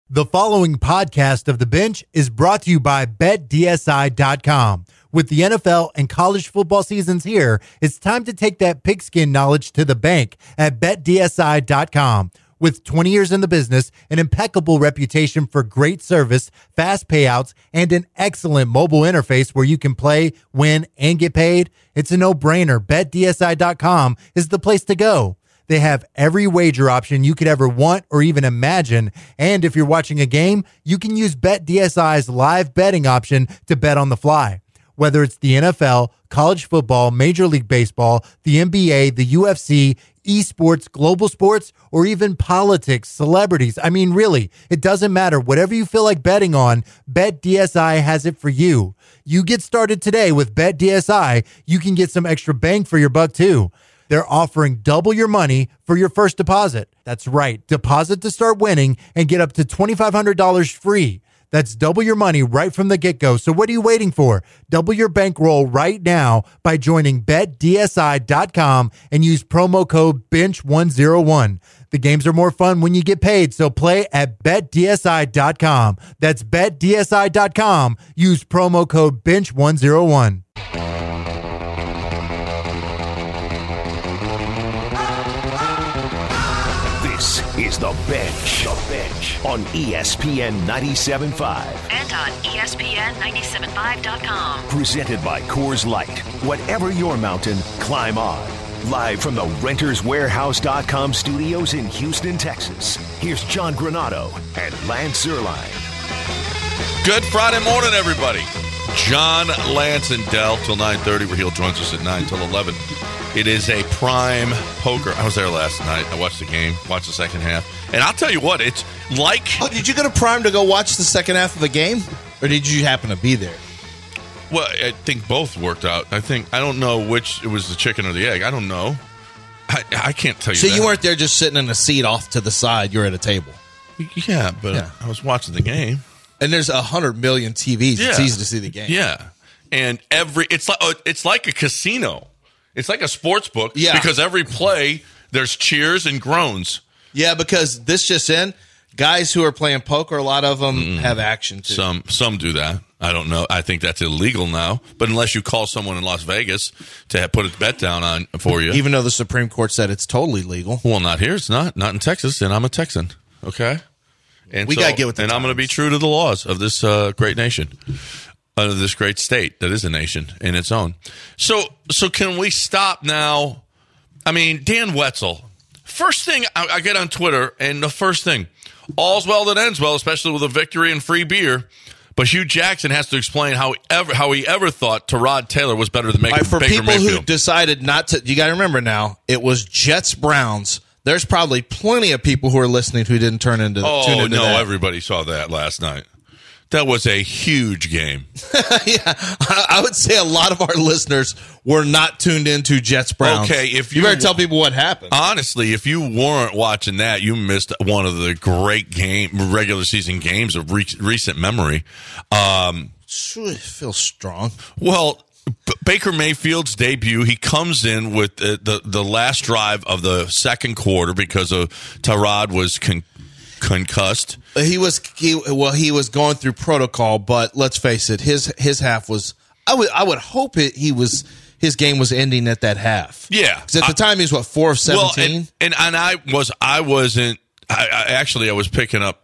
The following podcast of The Bench is brought to you by BetDSI.com. With the NFL and college football seasons here, it's time to take that pigskin knowledge to the bank at BetDSI.com. With 20 years in the business, an impeccable reputation for great service, fast payouts, and an excellent mobile interface where you can play, win, and get paid, it's a no-brainer. BetDSI.com is the place to go. They have every wager option you could ever want or even imagine. And if you're watching a game, you can use BetDSI's live betting option to bet on the fly. Whether it's the NFL, college football, Major League Baseball, the NBA, the UFC, esports, global sports, or even politics, celebrities. I mean, really, it doesn't matter. Whatever you feel like betting on, BetDSI has it for you. You get started today with BetDSI. You can get some extra bang for your buck, too. They're offering double your money for your first deposit. That's right. Deposit to start winning and get up to $2,500 free. That's double your money right from the get-go. So what are you waiting for? Double your bankroll right now by joining BetDSI.com and use promo code BENCH101. The games are more fun when you get paid, so play at BetDSI.com. That's BetDSI.com. Use promo code BENCH101. Is The Bench. The Bench on ESPN 97.5. And on ESPN975.com. Presented by Coors Light. Whatever your mountain, climb on. Live from the RentersWarehouse.com studios in Houston, Texas. Here's John Granado and Lance Zierlein. Good Friday morning, everybody. John, Lance, and Dell till 9:30, where he'll join us at 9 till 11. It is a prime poker. I was there last night. I watched the game, watched the second half. And I'll tell you what, it's like... Oh, did you go to Prime to go watch the second half of the game? Or did you happen to be there? Well, I think both worked out. I don't know which, it was the chicken or the egg. I don't know. I can't tell you so that. You weren't there just sitting in a seat off to the side. You're at a table. Yeah, but I was watching the game. And there's 100 million TVs. Yeah. It's easy to see the game. Yeah. And it's like a casino. It's like a sports book because every play, there's cheers and groans. Yeah, because this just in, guys who are playing poker, a lot of them have action too. Some do that. I don't know. I think that's illegal now. But unless you call someone in Las Vegas to put a bet down on for you. Even though the Supreme Court said it's totally legal. Well, not here. It's not. Not in Texas, and I'm a Texan. Okay? And we got to get with the times. I'm going to be true to the laws of this great nation. Of this great state that is a nation in its own. So can we stop now? I mean, Dan Wetzel. First thing I get on Twitter, and the first thing, all's well that ends well, especially with a victory and free beer. But Hugh Jackson has to explain how he ever thought Tyrod Taylor was better than Baker Mayfield. For people who decided not to, you got to remember now, it was Jets-Browns. There's probably plenty of people who are listening who didn't tune into that. Everybody saw that last night. That was a huge game. Yeah, I would say a lot of our listeners were not tuned into Jets-Browns. Okay, you better tell people what happened. Honestly, if you weren't watching that, you missed one of the great regular season games of recent memory. It feels strong. Well, Baker Mayfield's debut, he comes in with the last drive of the second quarter because Tyrod was concussed. He was going through protocol, but let's face it, his half was. I would hope his game was ending at that half. Yeah, because at the time he was 4 of 17. Well, and I wasn't. I was picking up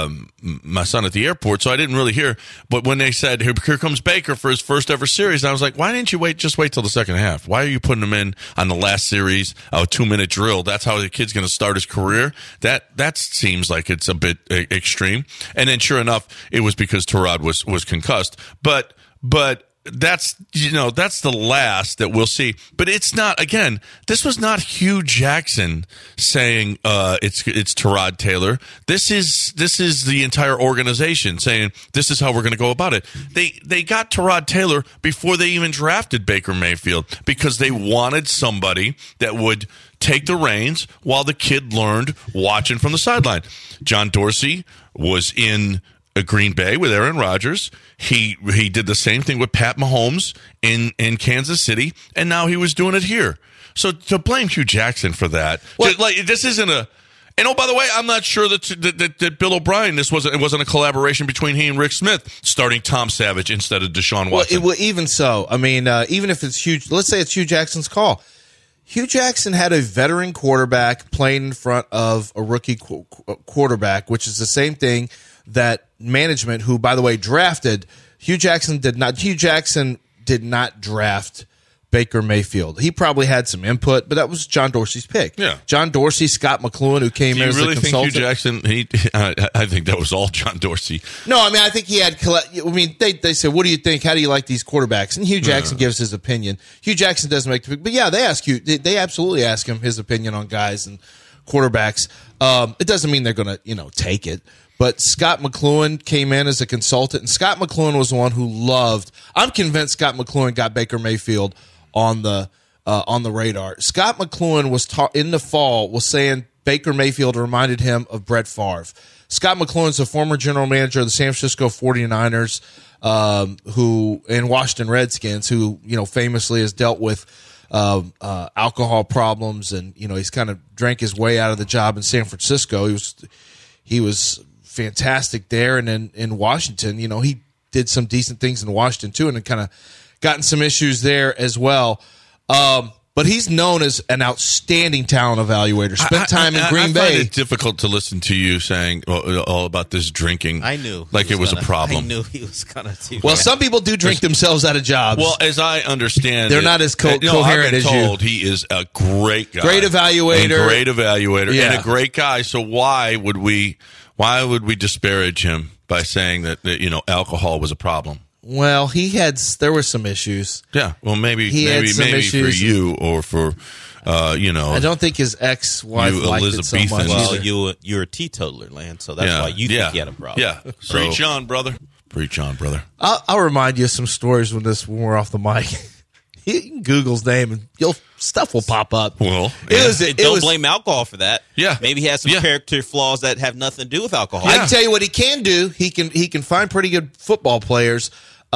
my son at the airport, so I didn't really hear. But when they said, here comes Baker for his first ever series, I was like, why didn't you just wait till the second half? Why are you putting him in on the last series, a 2-minute drill? That's how the kid's going to start his career? That seems like it's a bit extreme. And then sure enough, it was because Tyrod was concussed. But that's the last that we'll see. But it's not, again, this was not Hugh Jackson saying it's Tyrod Taylor. This is the entire organization saying this is how we're going to go about it. They got Tyrod Taylor before they even drafted Baker Mayfield because they wanted somebody that would take the reins while the kid learned watching from the sideline. John Dorsey was in Green Bay with Aaron Rodgers. He did the same thing with Pat Mahomes in Kansas City, and now he was doing it here. So to blame Hugh Jackson for that, this isn't And oh, by the way, I'm not sure that Bill O'Brien, it wasn't a collaboration between he and Rick Smith, starting Tom Savage instead of Deshaun Watson. Well, even so, I mean, even if it's Hugh, let's say it's Hugh Jackson's call. Hugh Jackson had a veteran quarterback playing in front of a rookie quarterback, which is the same thing that management, who, by the way, drafted Hugh Jackson did not draft Baker Mayfield. He probably had some input, but that was John Dorsey's pick. Yeah. John Dorsey, Scott McCloughan, who came in as a consultant. Do you really think Hugh Jackson, I think that was all John Dorsey. No, I mean, I think he had, they said, what do you think? How do you like these quarterbacks? And Hugh Jackson gives his opinion. Hugh Jackson doesn't make the pick, but yeah, they absolutely ask him his opinion on guys and quarterbacks. It doesn't mean they're going to, take it. But Scott McCloughan came in as a consultant, and Scott McCloughan was the one who I'm convinced Scott McCloughan got Baker Mayfield on the radar. Scott McCloughan in the fall was saying Baker Mayfield reminded him of Brett Favre. Scott McCloughan is a former general manager of the San Francisco 49ers, and Washington Redskins, who famously has dealt with alcohol problems, and he's kind of drank his way out of the job in San Francisco. He was fantastic there, and then in Washington, he did some decent things in Washington too, and then kind of gotten some issues there as well. But he's known as an outstanding talent evaluator. Spent time in Green Bay. I find it difficult to listen to you saying all about this drinking. I knew. Like it was a problem. I knew he was going to. Well, some people do drink themselves out of jobs. Well, as I understand they're not as coherent as you. I've been told he is a great guy. Great evaluator. And a great guy. So why would we disparage him by saying that alcohol was a problem? Well, there were some issues. Yeah. Well, maybe issues. for you or for I don't think his ex-wife liked it so much. Well, you're a teetotaler, Lance, so that's why you think he had a problem. Yeah. So, Preach on, brother. I'll remind you of some stories when we're off the mic. You can Google's name and stuff will pop up. Well, don't blame alcohol for that. Yeah. Maybe he has some character flaws that have nothing to do with alcohol. I can tell you what he can do. He can find pretty good football players.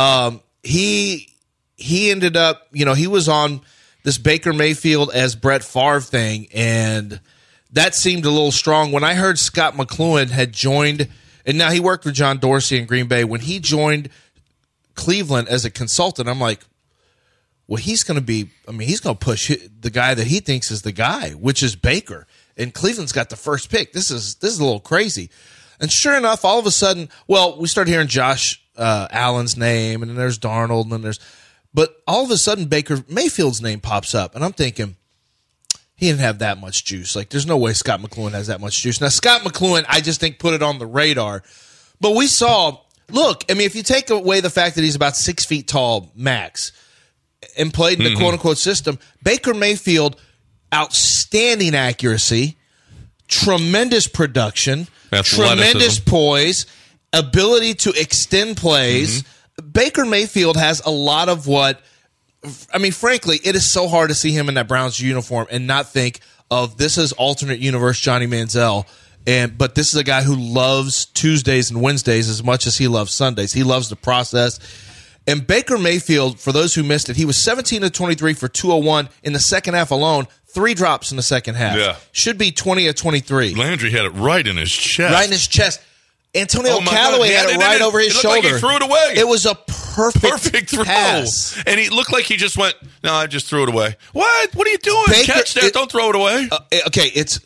He ended up, he was on this Baker Mayfield as Brett Favre thing, and that seemed a little strong. When I heard Scott McCloughan had joined, and now he worked with John Dorsey in Green Bay, when he joined Cleveland as a consultant, I'm like, well, he's going to push the guy that he thinks is the guy, which is Baker. And Cleveland's got the first pick. This is a little crazy. And sure enough, all of a sudden, we started hearing Josh Allen's name, and then there's Darnold, and but all of a sudden Baker Mayfield's name pops up, and I'm thinking, he didn't have that much juice. Like, there's no way Scott McCloughan has that much juice. Now, Scott McCloughan, I just think, put it on the radar. But we saw, if you take away the fact that he's about 6 feet tall max and played in the quote-unquote system, Baker Mayfield, outstanding accuracy, tremendous production, tremendous poise, ability to extend plays. Baker Mayfield has a lot of frankly, it is so hard to see him in that Browns uniform and not think of this as alternate universe Johnny Manziel. But this is a guy who loves Tuesdays and Wednesdays as much as he loves Sundays. He loves the process. And Baker Mayfield, for those who missed it, he was 17 of 23 for 201 in the second half alone. 3 drops in the second half. Yeah. Should be 20 of 23. Landry had it right in his chest. Right in his chest. Antonio Callaway had it right over his shoulder. Like he threw it away. It was a perfect throw. pass. And he looked like he just went, no, I just threw it away. What? What are you doing? Catch that. Don't throw it away. Okay,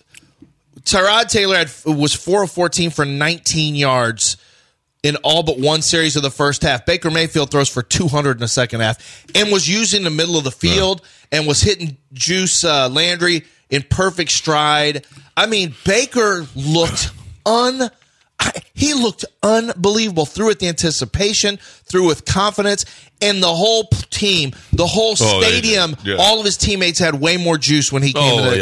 Tyrod Taylor was 4 of 14 for 19 yards in all but one series of the first half. Baker Mayfield throws for 200 in the second half and was using the middle of the field and was hitting Juice Landry in perfect stride. Baker looked he looked unbelievable. Through with the anticipation, through with confidence, and the whole team, the whole stadium, all of his teammates had way more juice when he came on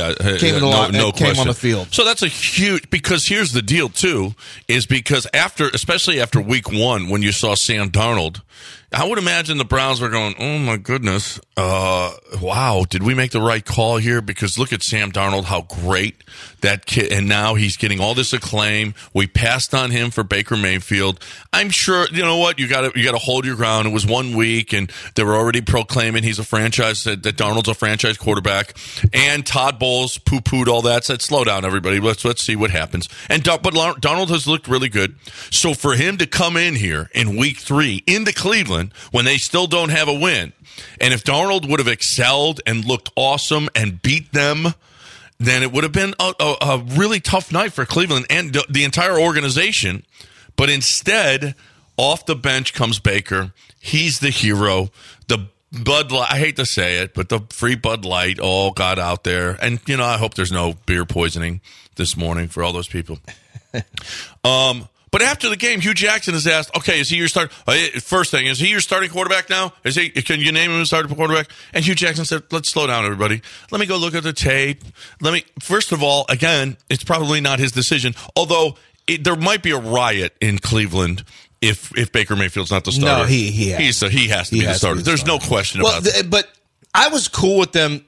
the field. So that's a huge, because here's the deal too, is because especially after week 1, when you saw Sam Darnold, I would imagine the Browns were going, oh my goodness, wow, did we make the right call here? Because look at Sam Darnold, how great that kid, and now he's getting all this acclaim. We passed on him playing for Baker Mayfield. I'm sure, you know what, you got to hold your ground. It was 1 week, and they were already proclaiming he's a franchise, that Darnold's a franchise quarterback. And Todd Bowles poo-pooed all that, said, slow down, everybody. Let's see what happens. But Darnold has looked really good. So for him to come in here in week 3 into Cleveland when they still don't have a win, and if Darnold would have excelled and looked awesome and beat them, then it would have been a really tough night for Cleveland and the entire organization. But instead, off the bench comes Baker. He's the hero. The Bud Light, I hate to say it, but the free Bud Light all got out there. And, I hope there's no beer poisoning this morning for all those people. But after the game, Hugh Jackson is asked, okay, is he your starting? First thing, is he your starting quarterback now? Can you name him as starting quarterback? And Hugh Jackson said, let's slow down, everybody. Let me go look at the tape. First of all, again, it's probably not his decision, although there might be a riot in Cleveland if Baker Mayfield's not the starter. No, he has to be the starter. There's no question about that. But I was cool with them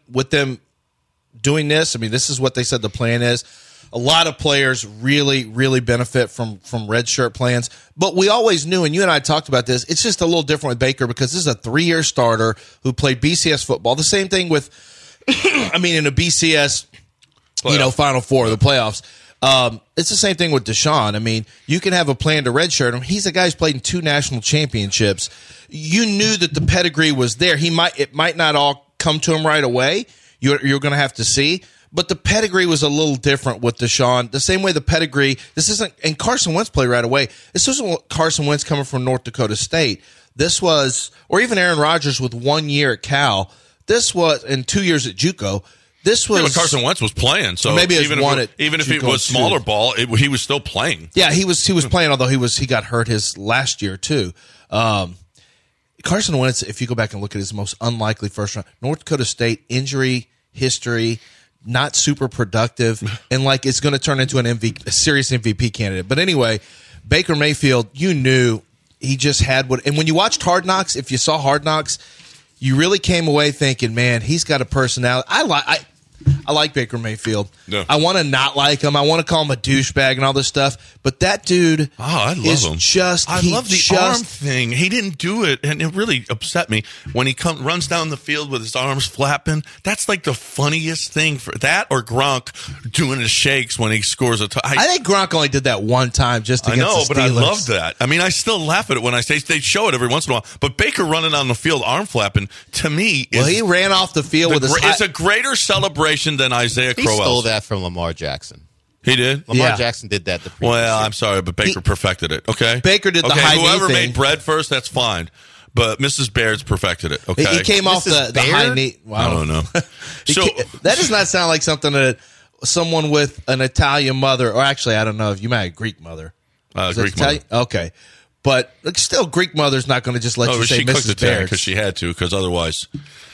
doing this. I mean, this is what they said the plan is. A lot of players really, really benefit from redshirt plans. But we always knew, and you and I talked about this, it's just a little different with Baker because this is a 3-year starter who played BCS football. The same thing with, in a BCS, Final Four, the playoffs. It's the same thing with Deshaun. I mean, you can have a plan to redshirt him. He's a guy who's played in 2 national championships. You knew that the pedigree was there. It might not all come to him right away. You're going to have to see. But the pedigree was a little different with Deshaun. The same way the pedigree, and Carson Wentz played right away. This wasn't Carson Wentz coming from North Dakota State. This was, or even Aaron Rodgers with 1 year at Cal. This was, and 2 years at JUCO. This was, but Carson Wentz was playing, so maybe even if it was smaller ball, he was still playing. Yeah, he was playing, although he got hurt his last year too. Carson Wentz, if you go back and look at his most unlikely first round, North Dakota State, injury history, not super productive, and it's going to turn into a serious MVP candidate. But anyway, Baker Mayfield, you knew he just had what. And when you watched Hard Knocks, if you saw Hard Knocks, you really came away thinking, man, he's got a personality. I like Baker Mayfield. Yeah. I want to not like him. I want to call him a douchebag and all this stuff. But that dude, I love him. I love the arm thing. He didn't do it, and it really upset me when he runs down the field with his arms flapping. That's like the funniest thing for that, or Gronk doing his shakes when he scores a touchdown. I think Gronk only did that one time just against the Steelers. But I love that. I mean, I still laugh at it when I say they show it every once in a while. But Baker running on the field, arm flapping, to me is he ran off the field with it's a greater celebration than Isaiah Crowell. He stole that from Lamar Jackson. He did? Lamar Jackson did that the previous year. I'm sorry, but Baker perfected it, okay? Baker did the high knee whoever thing. made bread first, that's fine. But Mrs. Baird's perfected it, okay? He came off the high knee. Wow. I don't know. That does not sound like something that someone with an Italian mother, or actually, I don't know if you might have a Greek mother. Greek mother. Okay. But still, Greek mother's not going to just let you say Mrs. Mrs. Baird. Because she had to, because otherwise,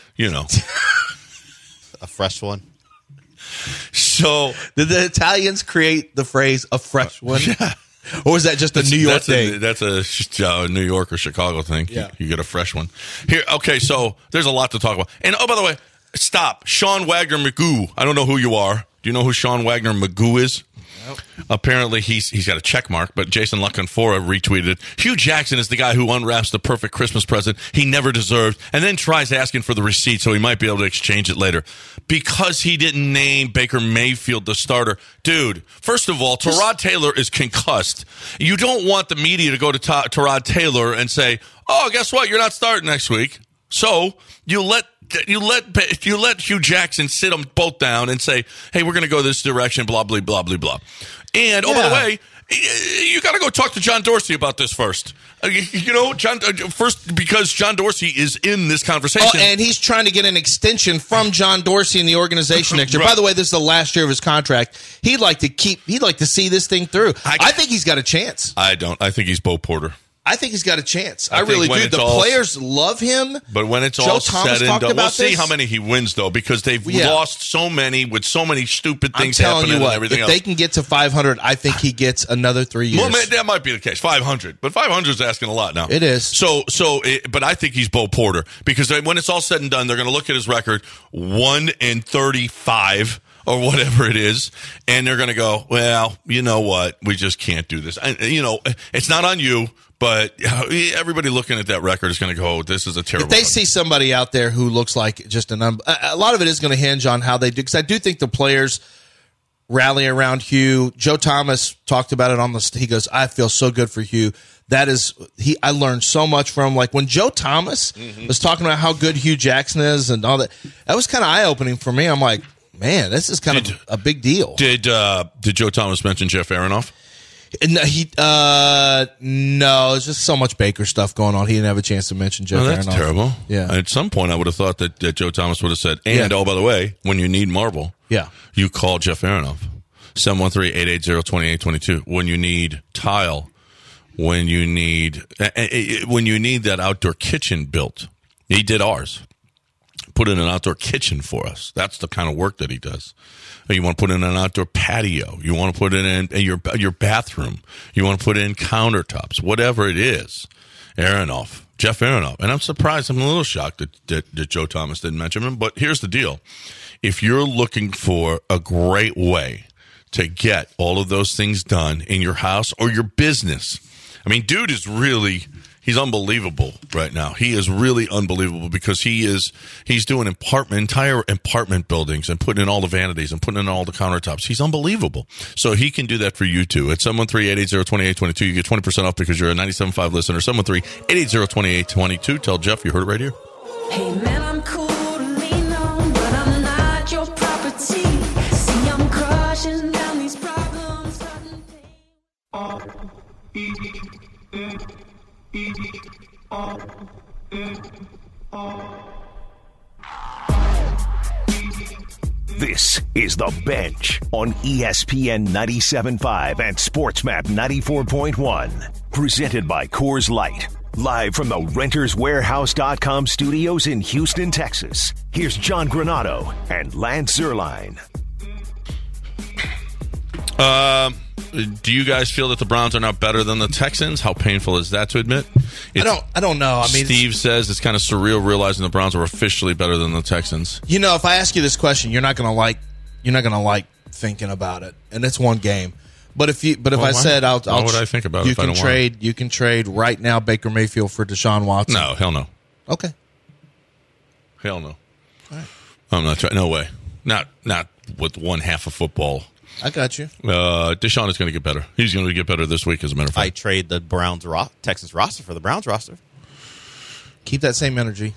A fresh one. So did the Italians create the phrase "a fresh one"? Yeah. Or was that just a New York thing? That's a New York or Chicago thing. Yeah. You get a fresh one. Here, okay, so there's a lot to talk about. And, by the way, stop. Sean Wagner McGoo. I don't know who you are. Do you know who Sean Wagner McGoo is? Nope. Apparently, he's got a check mark, but Jason LaConfora retweeted, Hugh Jackson is the guy who unwraps the perfect Christmas present he never deserved and then tries asking for the receipt so he might be able to exchange it later. Because he didn't name Baker Mayfield the starter. Dude, first of all, Tyrod Taylor is concussed. You don't want the media to go to Tyrod Taylor and say, oh, guess what? You're not starting next week. So you let Hugh Jackson sit them both down and say, hey, we're going to go this direction, blah, blah, blah, blah, blah. And, by the way, you got to go talk to John Dorsey about this first. First, because John Dorsey is in this conversation. Oh, and he's trying to get an extension from John Dorsey in the organization next year. Right. By the way, this is the last year of his contract. He'd like to see this thing through. I think he's got a chance. I don't. I think he's Bo Porter. I think he's got a chance. I really do. The players love him. But when it's all said and done, we'll see how many he wins, though, because they've lost so many with so many stupid things happening and everything else. If they can get to 500, I think he gets another 3 years. Well, that might be the case. 500. But 500 is asking a lot now. It is. But I think he's Bo Porter, because when it's all said and done, they're going to look at his record, 1-35 or whatever it is, and they're going to go, well, you know what? We just can't do this. And, it's not on you, but everybody looking at that record is going to go, this is a terrible. If they see somebody out there who looks like just a lot of it is going to hinge on how they do, because I do think the players rally around Hugh. Joe Thomas talked about it he goes, I feel so good for Hugh. I learned so much from, like, when Joe Thomas was talking about how good Hugh Jackson is and all that was kind of eye-opening for me. I'm like, man, this is kind of a big deal. Did Joe Thomas mention Jeff Aronoff? No, it's just so much Baker stuff going on. He didn't have a chance to mention Jeff Aronoff. That's terrible. Yeah. At some point, I would have thought that Joe Thomas would have said, oh, by the way, when you need marble, you call Jeff Aronoff. 713-880-2822. When you need tile, when you need that outdoor kitchen built. He did ours. Put in an outdoor kitchen for us. That's the kind of work that he does. You want to put in an outdoor patio. You want to put it in your bathroom. You want to put in countertops. Whatever it is. Jeff Aronoff. And I'm surprised. I'm a little shocked that Joe Thomas didn't mention him. But here's the deal. If you're looking for a great way to get all of those things done in your house or your business, I mean, dude is really... He's unbelievable right now. He is really unbelievable because he's doing entire apartment buildings and putting in all the vanities and putting in all the countertops. He's unbelievable. So he can do that for you too. At 713-880-2822, you get 20% off because you're a 97.5 listener. 713-880-2822. Tell Jeff you heard it right here. Hey man, I'm cool to lean on, but I'm not your property. See, I'm crushing down these problems. This is The Bench on ESPN 97.5 and SportsMap 94.1. Presented by Coors Light. Live from the RentersWarehouse.com studios in Houston, Texas. Here's John Granado and Lance Zierlein. Do you guys feel that the Browns are not better than the Texans? How painful is that to admit? I don't know. I mean, Steve says it's kind of surreal realizing the Browns are officially better than the Texans. If I ask you this question, you're not going to like thinking about it, and it's one game. But if I said why would I think about it? You can trade right now Baker Mayfield for Deshaun Watson. No, hell no. Okay. Hell no. All right. I'm not trying. No way. Not with one half of football. I got you. Deshaun is going to get better. He's going to get better this week, as a matter of fact. I trade the Texans roster for the Browns roster. Keep that same energy.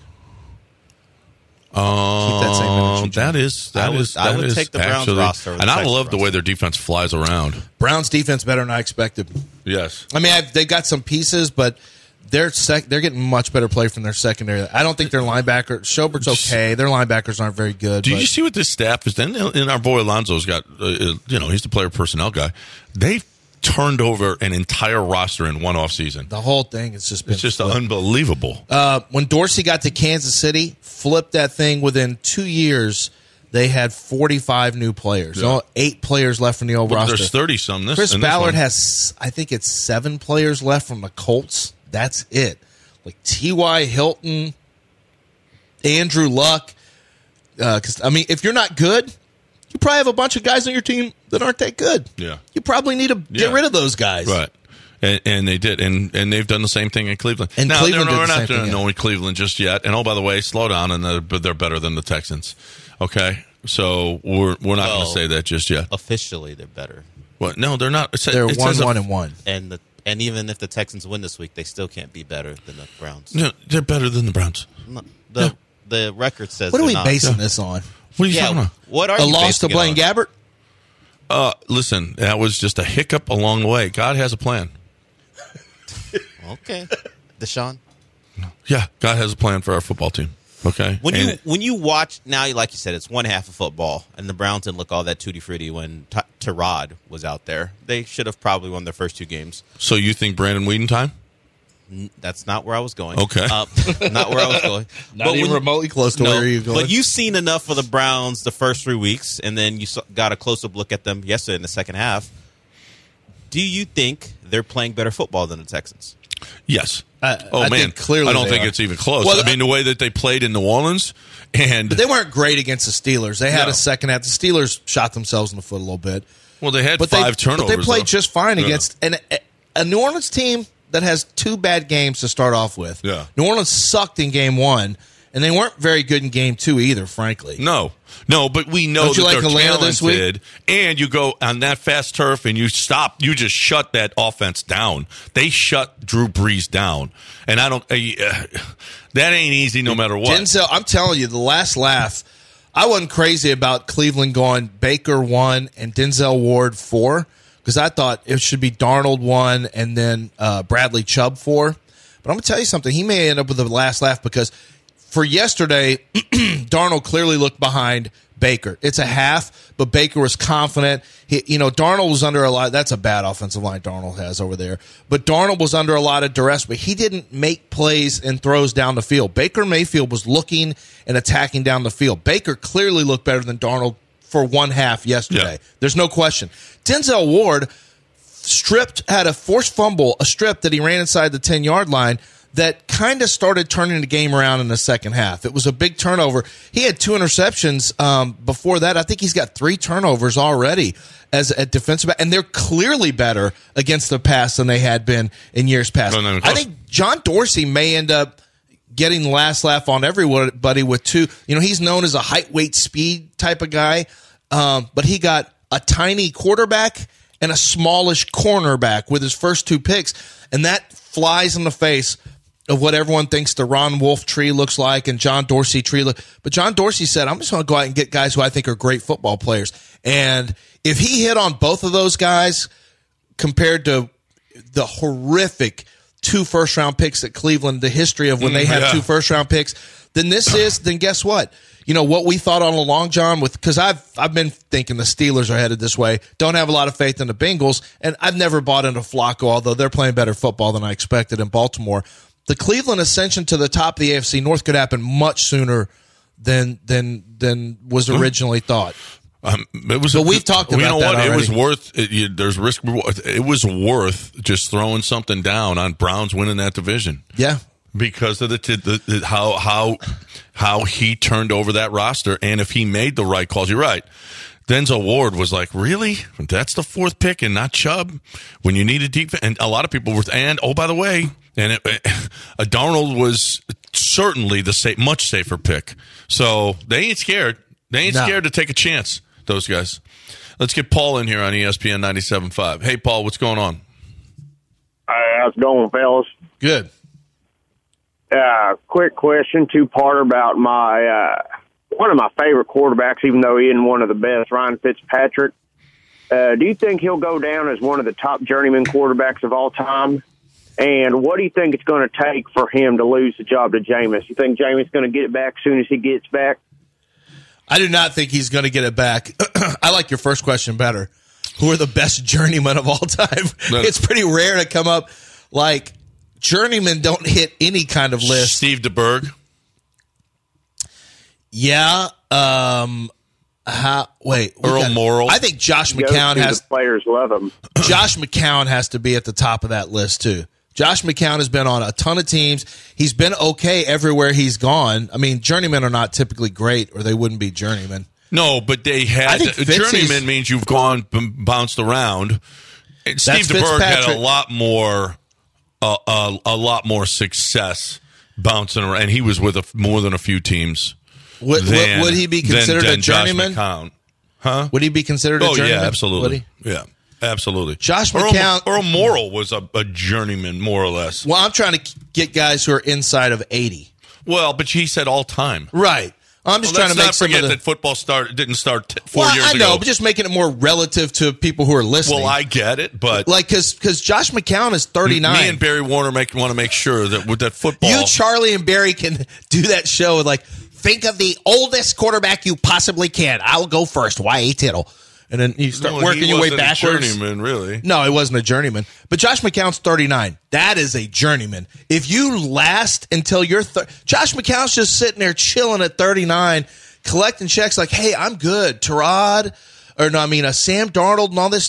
That I would take the Browns roster. And I love the way their defense flies around. Browns defense better than I expected. Yes. I mean, they got some pieces, but they're getting much better play from their secondary. I don't think their linebacker Schobert's okay. Their linebackers aren't very good. Did you see what this staff is? And our boy Alonzo's got, he's the player personnel guy. They've turned over an entire roster in one offseason. The whole thing has just been it's just unbelievable. When Dorsey got to Kansas City, flipped that thing within 2 years. They had 45 new players. Yeah. 8 players left from the old roster. There's 30-some. Chris Ballard has, I think it's 7 players left from the Colts. That's it. Like T.Y. Hilton, Andrew Luck. If you're not good, you probably have a bunch of guys on your team that aren't that good. Yeah. You probably need to get rid of those guys. Right. And they did. And they've done the same thing in Cleveland. And now, Cleveland we're did the not same doing thing, no in Cleveland just yet. And, by the way, slow down, and they're better than the Texans. Okay? So we're not going to say that just yet. Officially, they're better. What? No, they're not. They're 1-1. And even if the Texans win this week, they still can't be better than the Browns. No, they're better than the Browns. No, the record says. What are we not. basing this on? What are you talking about? What are a you loss to Blaine Gabbert? Listen, that was just a hiccup along the way. God has a plan. Okay, Deshaun. Yeah, God has a plan for our football team. Okay. When you watch now, like you said, it's one half of football, and the Browns didn't look all that tutti frutti when Tyrod was out there. They should have probably won their first 2 games. So you think Brandon Weeden time? That's not where I was going. Okay. Not where I was going. Not even remotely close to where you're going. But you've seen enough for the Browns the first 3 weeks, and then you got a close-up look at them yesterday in the second half. Do you think they're playing better football than the Texans? Yes. I man, think clearly I don't they think are. it's even close. Well, I mean, the way that they played in New Orleans, and But they weren't great against the Steelers. They had No. a second half. The Steelers shot themselves in the foot a little bit. well, they had But five turnovers. But they played though. just fine Yeah. against a New Orleans team that has 2 bad games to start off with. Yeah. New Orleans sucked in game 1, and they weren't very good in game 2 either, frankly. No, but we know Don't you that like they're Atlanta this week? talented, and you go on that fast turf and you just shut that offense down. They shut Drew Brees down, and I don't. That ain't easy, no matter what. Denzel, I'm telling you, the last laugh, I wasn't crazy about Cleveland going Baker 1 and Denzel Ward 4, because I thought it should be Darnold 1 and then Bradley Chubb 4. But I'm going to tell you something. He may end up with the last laugh because for yesterday, Darnold clearly looked behind Baker. It's a half, but Baker was confident. Darnold was under a lot. That's a bad offensive line Darnold has over there. But Darnold was under a lot of duress, but he didn't make plays and throws down the field. Baker Mayfield was looking and attacking down the field. Baker clearly looked better than Darnold for one half yesterday. Yeah. There's no question. Denzel Ward had a forced fumble, a strip that he ran inside the 10-yard line that kind of started turning the game around in the second half. It was a big turnover. He had 2 interceptions before that. I think he's got 3 turnovers already as a defensive back, and they're clearly better against the pass than they had been in years past. No, I think John Dorsey may end up getting the last laugh on everybody with 2. He's known as a height, weight, speed type of guy, but he got a tiny quarterback and a smallish cornerback with his first 2 picks, and that flies in the face of what everyone thinks the Ron Wolf tree looks like and John Dorsey tree But John Dorsey said, I'm just going to go out and get guys who I think are great football players. And if he hit on both of those guys compared to the horrific 2 first-round picks at Cleveland, the history of when they had 2 first-round picks, then guess what? What we thought all along, John, because I've been thinking the Steelers are headed this way. Don't have a lot of faith in the Bengals, and I've never bought into Flacco, although they're playing better football than I expected in Baltimore. The Cleveland ascension to the top of the AFC North could happen much sooner than was originally thought. We've talked about know that what? already. It was worth. There's risk. It was worth just throwing something down on Browns winning that division. Yeah, because of how he turned over that roster, and if he made the right calls, you're right. Denzel Ward was like, really? That's the 4th pick and not Chubb when you need a defense. And a lot of people were. And by the way, Darnold was certainly the much safer pick. So they ain't scared. They ain't scared to take a chance. Those guys. Let's get Paul in here on ESPN 97.5. Hey, Paul, what's going on? How's it going, fellas? good. Quick question, 2-parter about my one of my favorite quarterbacks, even though he isn't one of the best, Ryan Fitzpatrick. Do you think he'll go down as one of the top journeyman quarterbacks of all time? And what do you think it's going to take for him to lose the job to Jameis? You think Jameis is going to get it back as soon as he gets back? I do not think he's going to get it back. I like your first question better. Who are the best journeymen of all time? It's pretty rare to come up like journeymen don't hit any kind of list. Steve DeBerg. Yeah. Earl Morrall. I think Josh McCown The players love him. Josh McCown has to be at the top of that list too. Josh McCown has been on a ton of teams. He's been okay everywhere he's gone. I mean, journeymen are not typically great, or they wouldn't be journeymen. No, but they had journeyman means you've gone bounced around. And Steve DeBerg had a lot more success bouncing around, and he was with more than a few teams. Would he be considered a journeyman? Huh? Would he be considered a journeyman? Oh, yeah, absolutely. Yeah, absolutely. Josh McCown. Earl Morrall was a journeyman, more or less. Well, I'm trying to get guys who are inside of 80. Well, but he said all time. Right. I'm just trying to make some of the... that football didn't start 4 years ago. I know, but just making it more relative to people who are listening. Well, I get it, but... because Josh McCown is 39. Me and Barry Warner want to make sure that with that football... You, Charlie, and Barry can do that show with think of the oldest quarterback you possibly can. I'll go first. Y.A. Tittle. And then you start working your way backwards. A journeyman, really. No, it wasn't a journeyman. But Josh McCown's 39. That is a journeyman. If you last until you're Josh McCown's just sitting there chilling at 39, collecting checks like, hey, I'm good. Sam Darnold and all this stuff.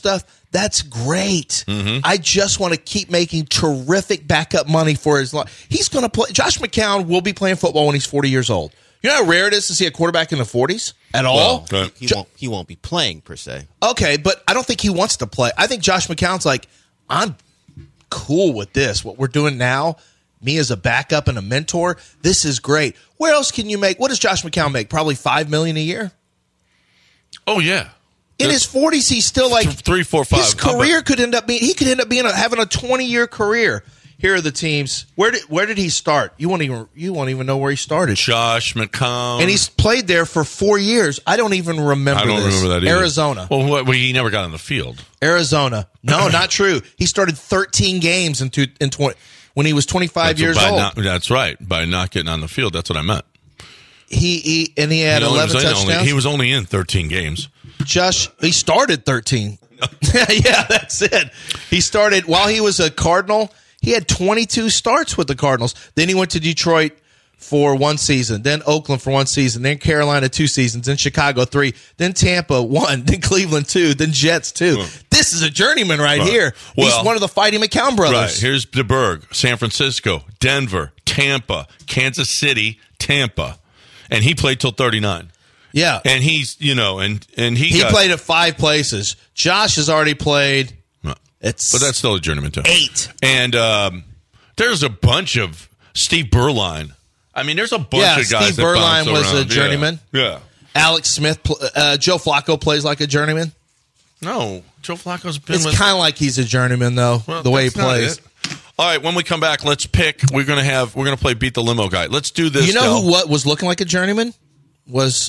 That's great. I just want to keep making terrific backup money for his life. He's going to play. Josh McCown will be playing football when he's 40 years old. You know how rare it is to see a quarterback in the 40s at all? Well, He won't be playing per se. Okay, but I don't think he wants to play. I think Josh McCown's like, I'm cool with this. What we're doing now, me as a backup and a mentor, this is great. Where else can you make? What does Josh McCown make? Probably $5 million a year. Oh yeah. In his 40s, he's still like 3, 4, 5. His career could end up being. He could end up being having a 20-year career. Here are the teams. Where did he start? You won't even know where he started. Josh McCown, and he's played there for 4 years. I don't even remember. I don't remember that either. Arizona. Well, he never got on the field. Arizona. No, not true. He started 13 games in 20 when he was 25 years old. That's right. By not getting on the field, that's what I meant. He had 11 touchdowns. He was only in 13 games. Josh, he started 13. Yeah, that's it. He started while he was a Cardinal. He had 22 starts with the Cardinals. Then he went to Detroit for 1 season, then Oakland for 1 season, then Carolina 2 seasons, then Chicago 3, then Tampa 1, then Cleveland 2, then Jets 2. This is a journeyman right here. He's one of the Fighting McCown brothers. Right. Here's DeBerg, San Francisco, Denver, Tampa, Kansas City, Tampa. And he played till 39. Yeah. And he's, and he played at 5 places. Josh has already played. But that's still a journeyman too. 8. And there's a bunch of Steve Berline. I mean, there's a bunch of guys. Steve Berline was around. a journeyman. Yeah. Alex Smith, Joe Flacco plays like a journeyman. No, Joe Flacco's been. It's kind of like he's a journeyman though, the way he plays. All right, when we come back, let's pick. We're gonna play Beat the Limo Guy. Let's do this. You know who was looking like a journeyman was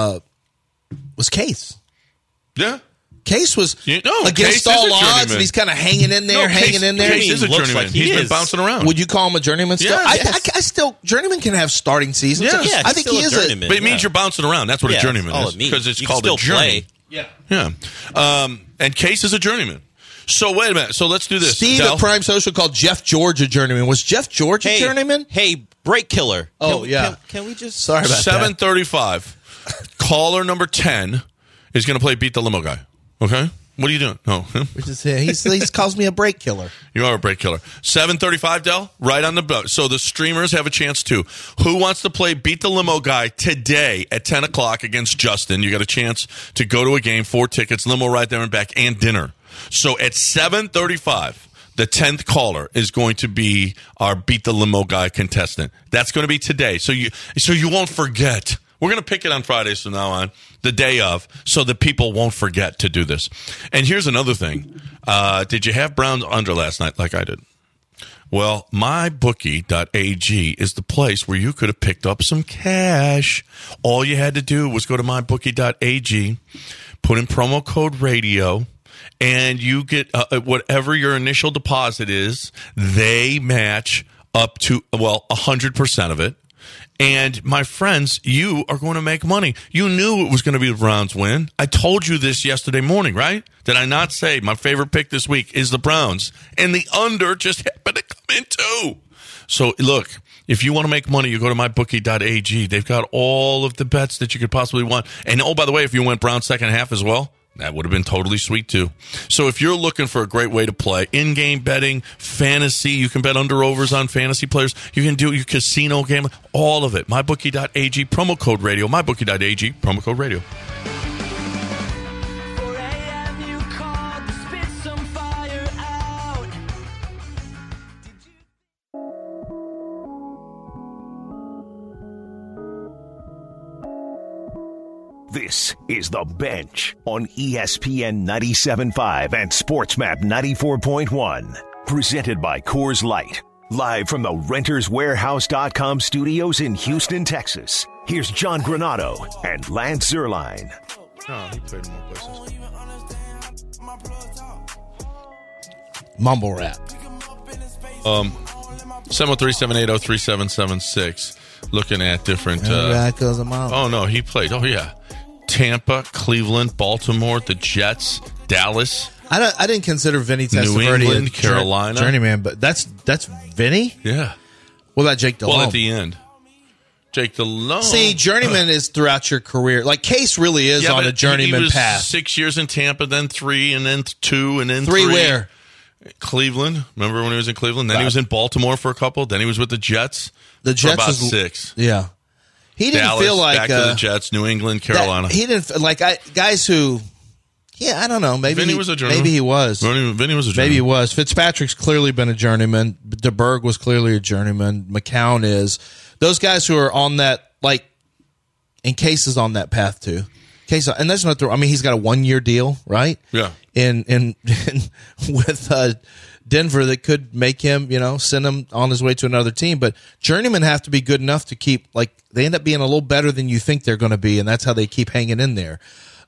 Case. Yeah. Case was against Case all odds, and he's kind of hanging in there. Case is a journeyman. Like he's been bouncing around. Would you call him a journeyman still? Yes. I still, journeyman can have starting seasons. Yeah, I think he is a journeyman. But it means you're bouncing around. That's what a journeyman all is. it means. Because it's You called can a still journey. play. Yeah. And Case is a journeyman. So wait a minute. So let's do this. Steve at Prime Social called Jeff George a journeyman. Was Jeff George a journeyman? Hey, break killer. Can we just... Sorry about that. 7:35. Caller number 10 is going to play Beat the Limo Guy. Okay? What are you doing? Oh, him? He calls me a break killer. You are a break killer. 7:35, Del, right on the boat. So the streamers have a chance too. Who wants to play Beat the Limo Guy today at 10 o'clock against Justin? You got a chance to go to a game, 4 tickets, limo right there and back, and dinner. So at 7:35, the 10th caller is going to be our Beat the Limo Guy contestant. That's going to be today. So you won't forget. We're going to pick it on Fridays from now on, the day of, so that people won't forget to do this. And here's another thing. Did you have Browns under last night like I did? Well, mybookie.ag is the place where you could have picked up some cash. All you had to do was go to mybookie.ag, put in promo code radio, and you get whatever your initial deposit is, they match up to, 100% of it. And my friends, you are going to make money. You knew it was going to be the Browns win. I told you this yesterday morning, right? Did I not say my favorite pick this week is the Browns? And the under just happened to come in too. So look, if you want to make money, you go to mybookie.ag. They've got all of the bets that you could possibly want. And oh, by the way, if you went Browns second half as well, that would have been totally sweet, too. So if you're looking for a great way to play, in-game betting, fantasy, you can bet under-overs on fantasy players. You can do your casino gambling, all of it. MyBookie.ag, promo code radio. MyBookie.ag, promo code radio. This is The Bench on ESPN 97.5 and SportsMap 94.1. Presented by Coors Light. Live from the RentersWarehouse.com studios in Houston, Texas. Here's John Granado and Lance Zierlein. Oh, he played in more places. Mumble rap. 713-780-3776. Looking at different... oh, no, he played. Oh, yeah. Tampa, Cleveland, Baltimore, the Jets, Dallas. I didn't consider Vinny Testaverde New England, Carolina. journeyman, but that's Vinny? Yeah. What about Jake Delhomme? Well, at the end. Jake Delhomme. See, journeyman is throughout your career. Like Case really is on but a journeyman he was path. 6 years in Tampa, then 3, and then 2, and then 3 where? Cleveland. Remember when he was in Cleveland? Then he was in Baltimore for a couple. Then he was with the Jets. The Jets for about was 6. Yeah, he didn't Dallas, feel like back to the Jets, New England, Carolina. He didn't like guys who. Yeah, I don't know. Maybe Vinny was a journeyman. Maybe he was. Vinny was a journeyman. Maybe he was. Fitzpatrick's clearly been a journeyman. DeBerg was clearly a journeyman. McCown is. Those guys who are on that, like, and Case is on that path too. Case, and that's not. I mean, he's got a 1-year deal, right? Yeah. In with Denver that could make him, send him on his way to another team. But journeymen have to be good enough to keep, like, they end up being a little better than you think they're going to be, and that's how they keep hanging in there.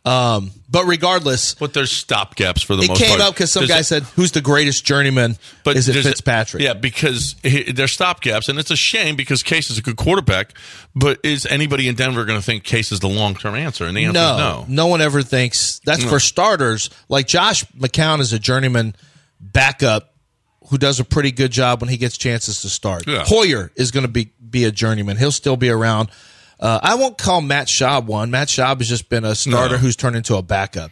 But regardless, but there's stopgaps for the most part. It came up because some guy said, "Who's the greatest journeyman?" But is it Fitzpatrick? Yeah, because there's stopgaps, and it's a shame because Case is a good quarterback. But is anybody in Denver going to think Case is the long-term answer? And the answer is no. No one ever thinks that's for starters. Like Josh McCown is a journeyman backup who does a pretty good job when he gets chances to start. Yeah. Hoyer is going to be a journeyman. He'll still be around. I won't call Matt Schaub one. Matt Schaub has just been a starter who's turned into a backup.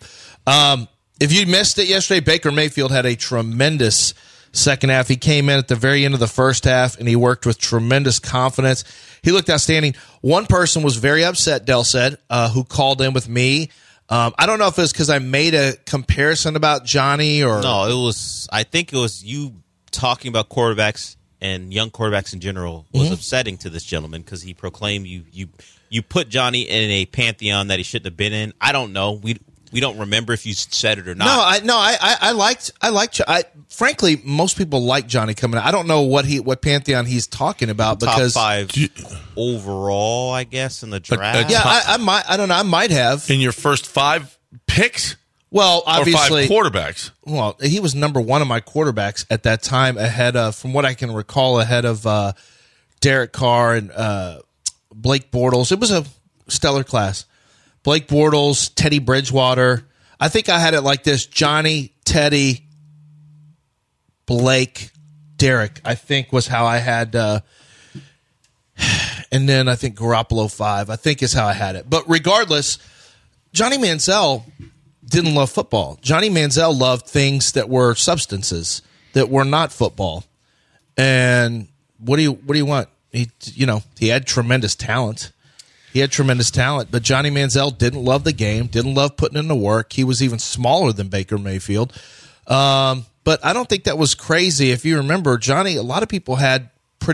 If you missed it yesterday, Baker Mayfield had a tremendous second half. He came in at the very end of the first half, and he worked with tremendous confidence. He looked outstanding. One person was very upset, Dell said, who called in with me. I don't know if it was because I made a comparison about Johnny or... No, it was... I think it was you talking about quarterbacks and young quarterbacks in general was upsetting to this gentleman because he proclaimed you put Johnny in a pantheon that he shouldn't have been in. I don't know. We don't remember if you said it or not. I liked. Frankly, most people like Johnny coming out. I don't know what pantheon he's talking about because top 5 overall, I guess, in the draft. I might. I don't know. I might have in your first 5 picks. Well, obviously, or 5 quarterbacks. Well, he was number 1 of my quarterbacks at that time, ahead of, from what I can recall, ahead of Derek Carr and Blake Bortles. It was a stellar class. Blake Bortles, Teddy Bridgewater. I think I had it like this: Johnny, Teddy, Blake, Derek. I think was how I had, and then I think Garoppolo 5. I think is how I had it. But regardless, Johnny Manziel didn't love football. Johnny Manziel loved things that were substances that were not football. And what do you want? He had tremendous talent. But Johnny Manziel didn't love the game, didn't love putting in the work. He was even smaller than Baker Mayfield. But I don't think that was crazy. If you remember, Johnny, a lot of people had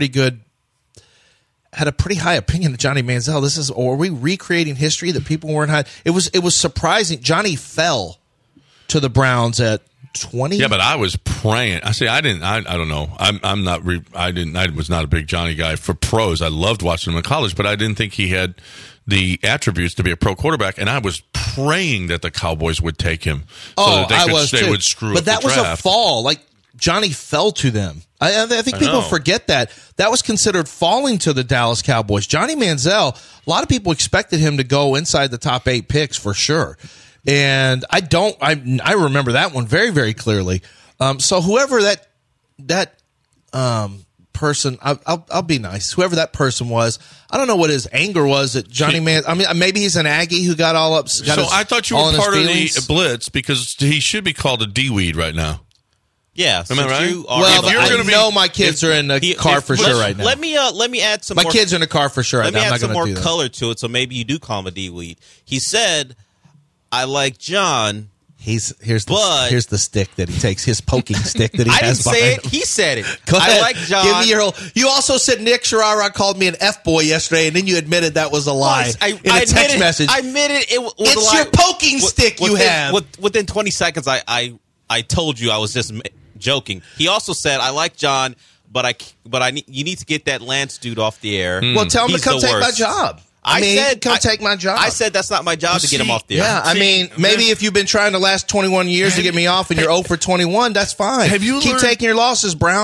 a pretty high opinion of Johnny Manziel. Are we recreating history that people weren't high? It was surprising. Johnny fell to the Browns at 20. Yeah, but I was praying. I don't know. I was not a big Johnny guy for pros. I loved watching him in college, but I didn't think he had the attributes to be a pro quarterback, and I was praying that the Cowboys would take him so that they would screw up the draft. But that was a fall. Like, Johnny fell to them. I think people forget that. That was considered falling to the Dallas Cowboys. Johnny Manziel, a lot of people expected him to go inside the top 8 picks for sure. And I remember that one very, very clearly. So whoever that person, I'll be nice. Whoever that person was, I don't know what his anger was at Johnny Man. I mean, maybe he's an Aggie who got all up. I thought you were part of the blitz because he should be called a D-weed right now. Yeah, am I right? I know my kids are in the car for sure right now. Let me add some. My kids are in the car for sure right now. Let me add some more color to it, so maybe you do call him a D-weed. He said, "I like John." Here's the stick that he takes, his poking stick that he has. I didn't say it. He said it. I like John. Give me your whole. You also said Nick Sharara called me an F-boy yesterday, and then you admitted that was a lie in a text message. I admitted it was it's a lie. your poking stick you have. Within 20 seconds, I told you I was just joking. He also said, "I like John, but you need to get that Lance dude off the air." Well, tell him to come take my job. Come take my job. I said that's not my job to get him off the air. Yeah, maybe if you've been trying to last 21 years to get me off and you're 0 for 21, that's fine. Keep taking your losses, Browns.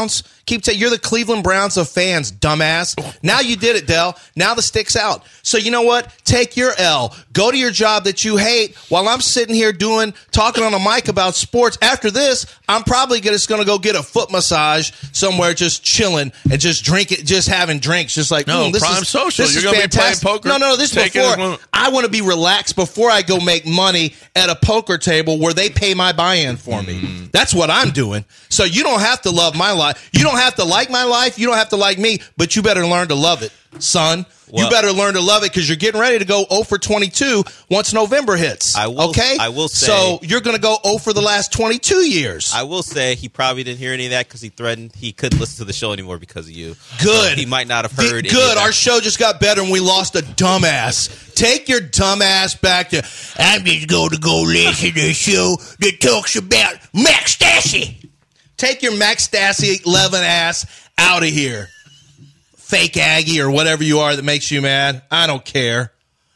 You're the Cleveland Browns of fans, dumbass. Now you did it, Dell. Now the stick's out. So you know what? Take your L. Go to your job that you hate while I'm sitting here talking on a mic about sports. After this, I'm probably just going to go get a foot massage somewhere, just chilling and just having drinks. Just like, this Prime is Social. This You're is going to be playing fantastic. poker? No, this is before. I want to be relaxed before I go make money at a poker table where they pay my buy-in for me. That's what I'm doing. So you don't have to love my life. You don't have to like my life. You don't have to like me, but you better learn to love it, son. Well, you better learn to love it because you're getting ready to go 0 for 22 once November hits. I will say. So you're going to go 0 for the last 22 years. I will say he probably didn't hear any of that because he threatened he couldn't listen to the show anymore because of you. Good. So he might not have heard any Good. of that. Our show just got better and we lost a dumbass. Take your dumbass back to, I'm just going to go listen to a show that talks about Max Stassi. Take your Max Stassi 11 ass out of here. Fake Aggie or whatever you are that makes you mad. I don't care.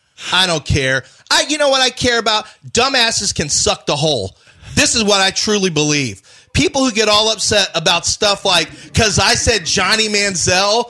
You know what I care about? Dumbasses can suck the hole. This is what I truly believe. People who get all upset about stuff like, because I said Johnny Manziel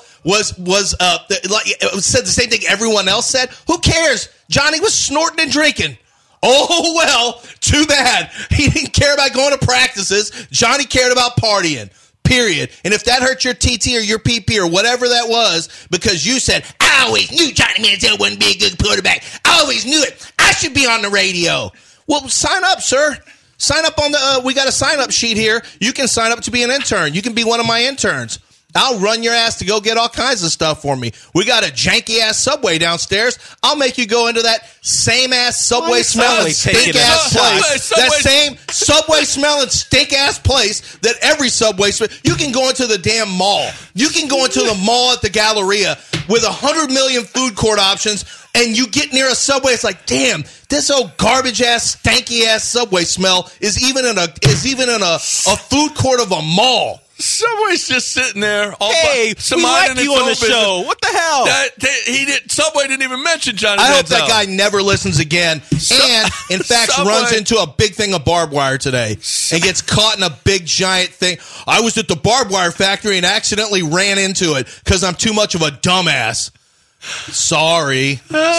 said the same thing everyone else said. Who cares? Johnny was snorting and drinking. Oh, well, too bad. He didn't care about going to practices. Johnny cared about partying. Period. And if that hurt your TT or your PP or whatever that was, because you said, I always knew Johnny Manziel wouldn't be a good quarterback. I always knew it. I should be on the radio. Well, sign up, sir. Sign up on we got a sign-up sheet here. You can sign up to be an intern. You can be one of my interns. I'll run your ass to go get all kinds of stuff for me. We got a janky-ass Subway downstairs. I'll make you go into that same-ass Subway-smelling, stink-ass place. That same Subway-smelling, stink-ass place that every Subway smells. You can go into the damn mall. You can go into the mall at the Galleria with 100 million food court options, and you get near a Subway, it's like, damn, this old garbage-ass, stanky-ass Subway smell is even in a food court of a mall. Subway's just sitting there. All Hey, we like you on the show. What the hell? Subway didn't even mention Johnny Manziel. I hope that guy never listens again and, in fact, runs into a big thing of barbed wire today and gets caught in a big, giant thing. I was at the barbed wire factory and accidentally ran into it because I'm too much of a dumbass. Sorry.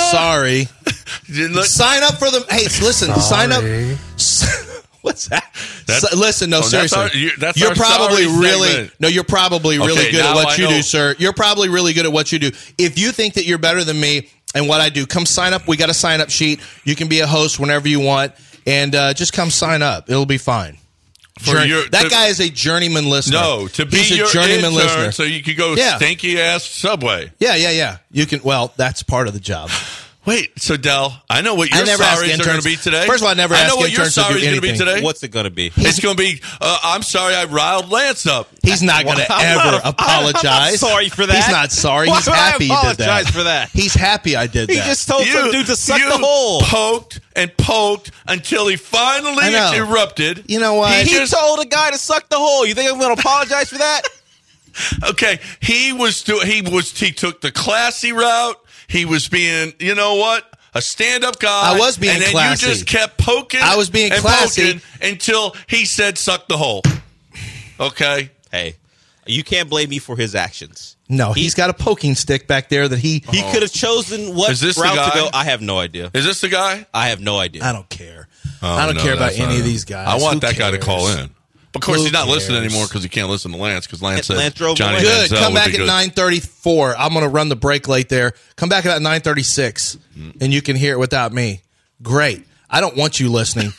Sign up for the... Hey, listen, sign up... What's that? Listen, no, seriously. You're probably really good at what you do, sir. You're probably really good at what you do. If you think that you're better than me and what I do, come sign up. We got a sign up sheet. You can be a host whenever you want, and just come sign up. It'll be fine. That guy is a journeyman listener. No, to be He's your a journeyman intern, listener. so you could go stinky ass Subway. Yeah. You can. Well, that's part of the job. Wait, so Del, I know what your sorries are going to be today. First of all, I never asked what your interns to do sorries going to be anything. today. What's it going to be? It's going to be, I'm sorry I riled Lance up. He's not going to ever apologize. I'm not sorry for that. He's not sorry. Why He's would happy I he did that. apologize for that? He's happy I did that. He just told some dude to suck the hole. Poked and poked until he finally erupted. You know what? He told a guy to suck the hole. You think I'm going to apologize for that? Okay, he took the classy route. He was being, you know what? A stand-up guy. I was being classy. And then you just kept poking. I was being classy until he said, "Suck the hole." Okay. Hey, you can't blame me for his actions. No, he's got a poking stick back there that he could have chosen what route to go. I have no idea. Is this the guy? I have no idea. I don't care. I don't care about any of these guys. I want that guy to call in. Of course, he's not listening anymore because he can't listen to Lance because Lance said Johnny Good. Manziel Come would back be at 9:34. I'm going to run the break late there. Come back about 9:36, and you can hear it without me. Great. I don't want you listening.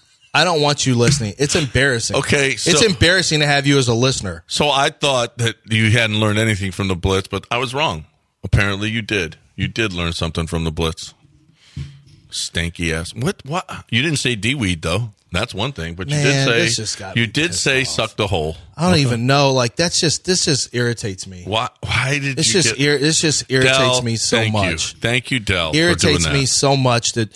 It's embarrassing. Okay. It's embarrassing to have you as a listener. So I thought that you hadn't learned anything from the Blitz, but I was wrong. Apparently you did. You did learn something from the Blitz. Stanky ass. What? You didn't say D-weed, though. That's one thing, but you did say suck the hole. I don't even know. Like this just irritates me. Why did this just irritates me so much. Thank you, Del. Irritates me so much that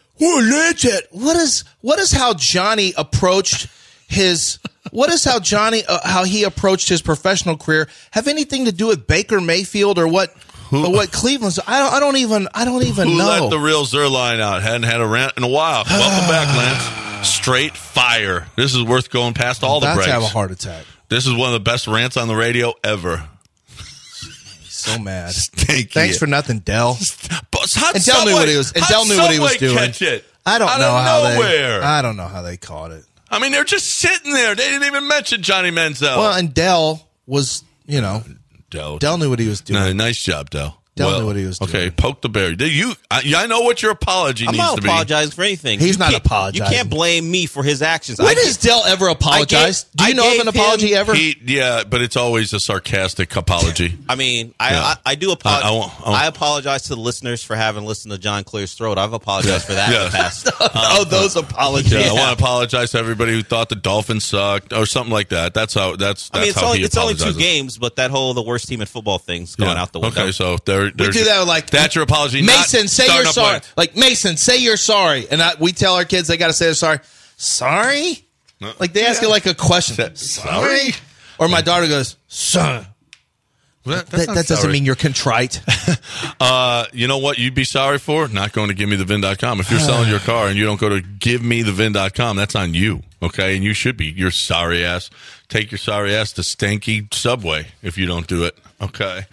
what is how Johnny approached his how he approached his professional career have anything to do with Baker Mayfield or what Cleveland's? I don't even know. Who let the real Zerline out? Hadn't had a rant in a while. Welcome back, Lance. Straight fire. This is worth going past all the breaks. About to have a heart attack. This is one of the best rants on the radio ever. So mad. Stinky. Thanks for nothing, Dell. Hot And Dell knew what he was. And Dell knew what he was Subway doing. Catch it. I don't Out know of how nowhere. I don't know how they caught it. I mean, they're just sitting there. They didn't even mention Johnny Manziel. Well, and Dell was, Dell knew what he was doing. No, nice job, Dell. Dell knew what he was doing. Okay, poke the bear. I know what your apology I'm needs not to be. apologizing for anything. He's You not can't- apologizing. You can't blame me for his actions. When has Dell ever apologized? Do you know of an apology ever? Yeah, but it's always a sarcastic apology. I mean, Yeah. I do apologize. I won't- I apologize to the listeners for having listened to John Clear's throat. I've apologized for that in the past. Those apologies. Yeah, I want to apologize to everybody who thought the Dolphins sucked or something like that. That's I mean, it's how only he it's only apologizes. 2 games, but that whole the worst team in football thing's going out the window. Okay, so there. We do that like that's your apology. Mason, not say you're starting up sorry. Lance. Like Mason, say you're sorry, and we tell our kids they got to say they're sorry. Sorry? No. Like they ask it like a question. Sorry? Or my daughter goes, "Son." That's That not doesn't sorry. mean you're contrite. You know what you'd be sorry for? Not going to givemethevin.com. If you're selling your car and you don't go to givemethevin.com, that's on you, okay? And you should be. Your sorry ass. Take your sorry ass to stanky Subway if you don't do it, okay?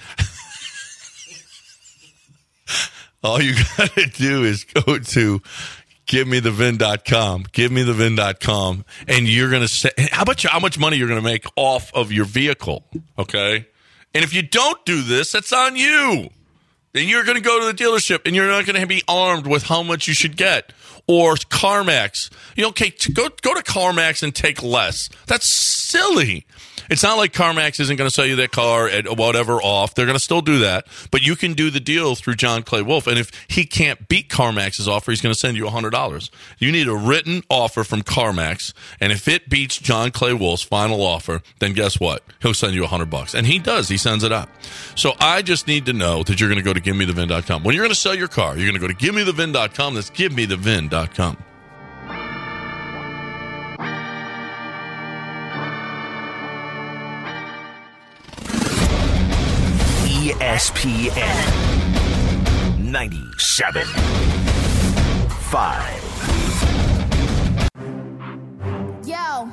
All you got to do is go to givemethevin.com, givemethevin.com, and you're going to say, how much money you're going to make off of your vehicle, okay? And if you don't do this, that's on you. Then you're going to go to the dealership and you're not going to be armed with how much you should get. Or CarMax. Okay, go to CarMax and take less. That's silly. It's not like CarMax isn't going to sell you that car at whatever off. They're going to still do that. But you can do the deal through John Clay Wolf. And if he can't beat CarMax's offer, he's going to send you $100. You need a written offer from CarMax. And if it beats John Clay Wolf's final offer, then guess what? He'll send you $100. And he does. He sends it out. So I just need to know that you're going to go to givemethevin.com. When you're going to sell your car, you're going to go to givemethevin.com. That's givemethevin.com. ESPN 97.5. Yo,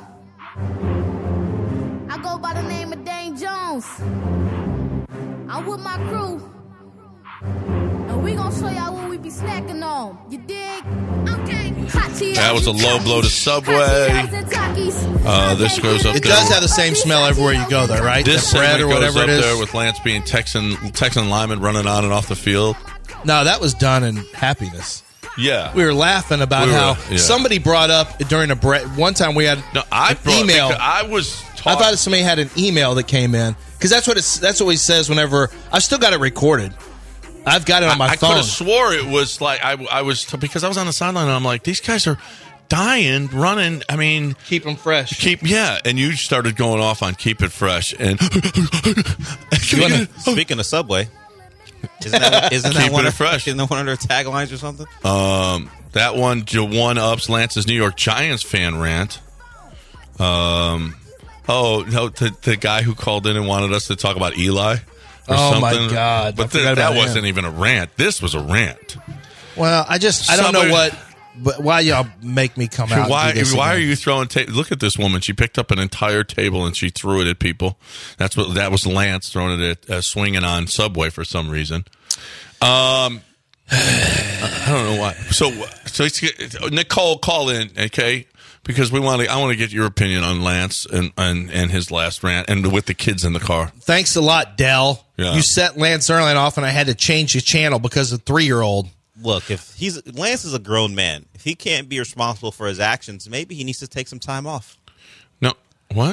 I go by the name of Dane Jones. I'm with my crew, and we gonna show y'all what we be snacking on. You dig? Okay. Hot Cheetos That was a and low blow to Takis. Subway. Hot Cheetos and Takis. This goes up It there. does have the same smell everywhere you go, though, right? This The bread segment or goes whatever up it is. there with Lance being Texan lineman running on and off the field. No, that was done in happiness. Yeah. We were laughing about how yeah. somebody brought up during a break. One time we had No, I an brought, email. because I was I taught. thought somebody had an email that came in because that's what he says whenever. I've still got it recorded. I've got it on my I could phone. have swore it was like I was because I was on the sideline and I'm like, these guys are dying, running. I mean, Keep them fresh. and you started going off on keep it fresh and Speaking of Subway, isn't that Keeping one it of, fresh. Isn't that one of their taglines or something? that one ups Lance's New York Giants fan rant. Oh no, the guy who called in and wanted us to talk about Eli. Or Oh, my something. God. I But forgot that about wasn't him. even a rant. This was a rant. Well, I don't know Somebody- why y'all make me come out. Why and do this are again. you throwing look at this woman. She picked up an entire table and she threw it at people. That was Lance throwing it at swinging on Subway for some reason. I don't know why. So Nicole, call in, okay? Because I want to get your opinion on Lance and his last rant and with the kids in the car. Thanks a lot, Dell. Yeah. You set Lance Zierlein off, and I had to change the channel because of 3-year-old. Look, if Lance is a grown man, if he can't be responsible for his actions, maybe he needs to take some time off. No, what?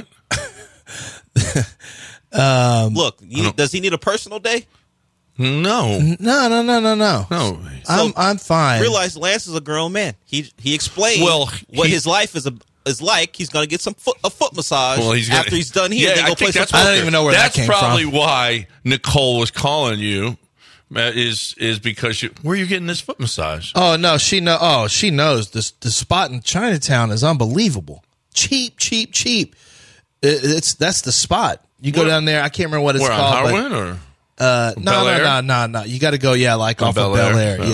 Look, does he need a personal day? No. No. I'm fine. Realize Lance is a grown man. He explained what his life is like. He's going to get a foot massage after he's done here. Yeah, then go I play think some that's I don't even know where that came That's probably from. why Nicole was calling you. Is because where are you getting this foot massage? Oh no, she knows this. The spot in Chinatown is unbelievable. Cheap. That's the spot. You go down there. I can't remember what it's Where, on called. Harwin or No. You got to go. Yeah, like On off of Bel Bel Air? Air. Yeah. Yeah.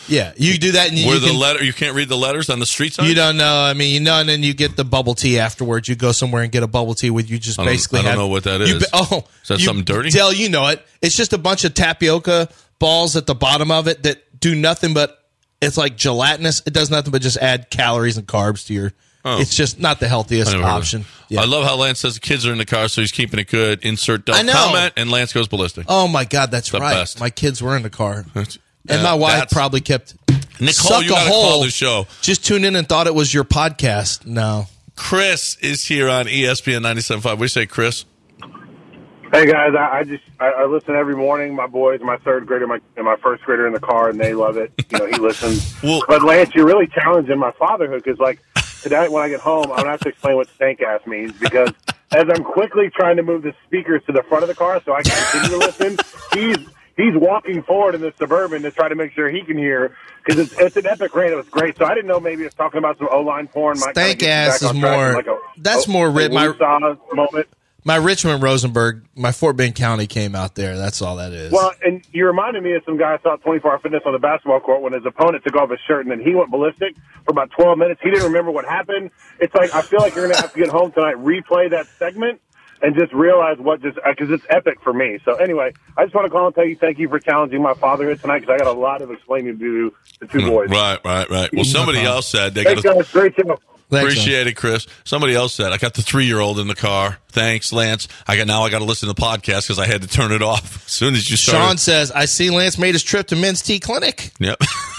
Yeah, you do that, and you can't read the letters on the street sign. You don't know. I mean, and then you get the bubble tea afterwards. You go somewhere and get a bubble tea with you. Just I basically. don't know what that is. Is that something dirty? Dell, you know it. It's just a bunch of tapioca balls at the bottom of it that do nothing but. It's like gelatinous. It does nothing but just add calories and carbs to your. Oh. It's just not the healthiest option. Yeah. I love how Lance says the kids are in the car, so he's keeping it good. Insert comment, and Lance goes ballistic. Oh, my God, that's right. Best. My kids were in the car. And my wife probably kept... Nicole, you got to call the show. Just tuned in and thought it was your podcast. No. Chris is here on ESPN 97.5. What do you say, Chris? Hey, guys, I listen every morning. My boys, my third grader and my first grader in the car, and they love it. You know, he listens. But, Lance, you're really challenging my fatherhood because, like, tonight when I get home, I'm going to have to explain what stank ass means because as I'm quickly trying to move the speakers to the front of the car so I can continue to listen, he's walking forward in the Suburban to try to make sure he can hear because it's an epic rant. It was great. So I didn't know maybe it's talking about some O-line porn. Stank ass is more. That's more moment. My Richmond Rosenberg, my Fort Bend County came out there. That's all that is. Well, and you reminded me of some guy I saw at 24 Hour Fitness on the basketball court when his opponent took off his shirt and then he went ballistic for about 12 minutes. He didn't remember what happened. It's like I feel like you're going to have to get home tonight, replay that segment, and just realize because it's epic for me. So anyway, I just want to call and tell you thank you for challenging my fatherhood tonight because I got a lot of explaining to do to two boys. Right. Well, somebody else said they got to. Great show. Appreciate it, Chris. Somebody else said, I got the 3-year-old in the car. Thanks, Lance. I got to listen to the podcast because I had to turn it off as soon as you started. Sean says, I see Lance made his trip to Men's Tea Clinic. Yep.